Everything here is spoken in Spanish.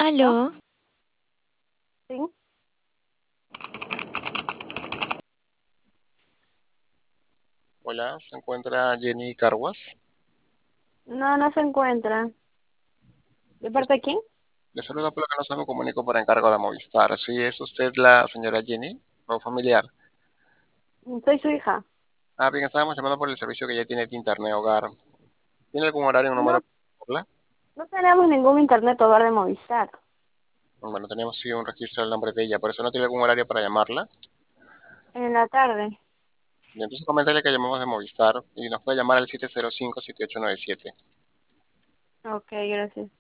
¿No? Aló, Sí. Hola, se encuentra Jenny Carguas. No, no se encuentra. ¿De Les, parte de quién? les saluda por lo que no se me comunico por encargo de Movistar. ¿Sí es usted la señora Jenny o familiar? Soy su hija. Bien, estábamos llamando por el servicio que ya tiene de internet hogar. ¿Tiene algún horario, un número No, para hablarla? no tenemos ningún internet hogar de Movistar. Bueno, tenemos sí un registro del nombre de ella, por eso no tiene algún horario para llamarla. En la tarde. Y entonces coméntale que llamamos de Movistar y nos puede llamar al 705-7897. Ok, gracias.